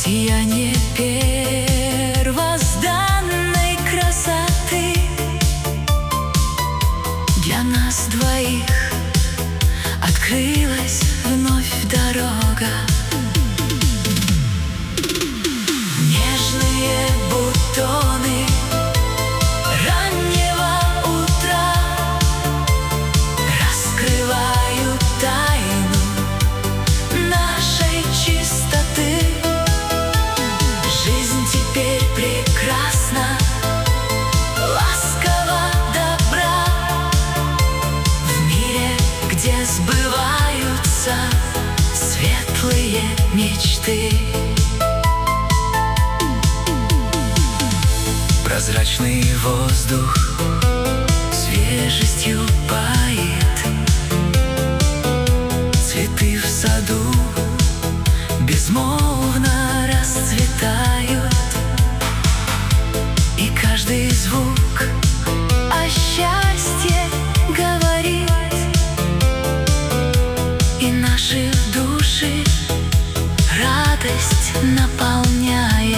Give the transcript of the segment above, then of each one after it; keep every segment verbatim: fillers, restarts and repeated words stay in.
Сияние первозданной красоты для нас двоих открылась вновь дорога. Нежные бутоны раннего утра раскрывают тайну нашей чистоты. Жизнь теперь прекрасна, ласкова, добра, в мире, где сбываются светлые мечты. Прозрачный воздух свежестью пает, цветы в саду безмолвно расцветают, и каждый звук о счастье говорит, и наши души радость наполняет.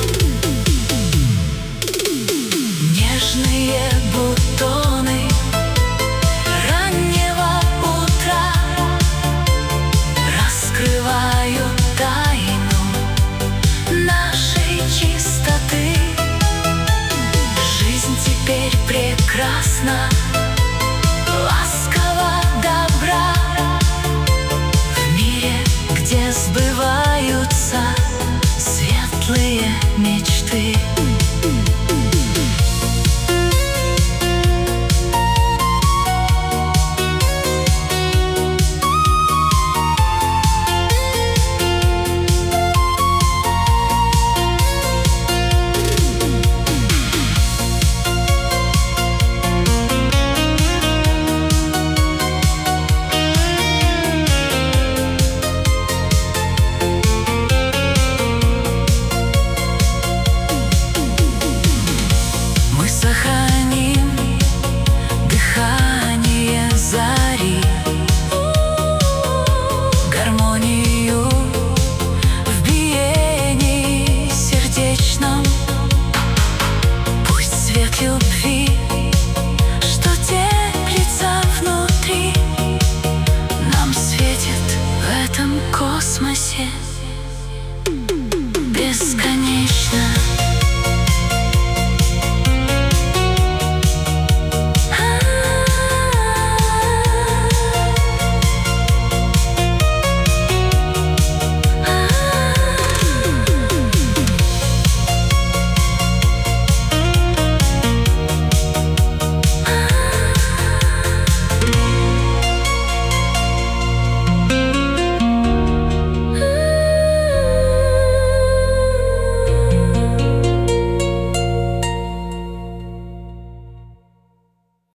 Нежные бутоны раннего утра раскрывают тайну нашей чистоты. Жизнь теперь прекрасна, ласкова, добра, в мире, где сбываются светлые мечты. Сохраним дыхание зари, гармонию в биении сердечном. Пусть свет любви, что теплится внутри, нам светит в этом космосе бесконечно.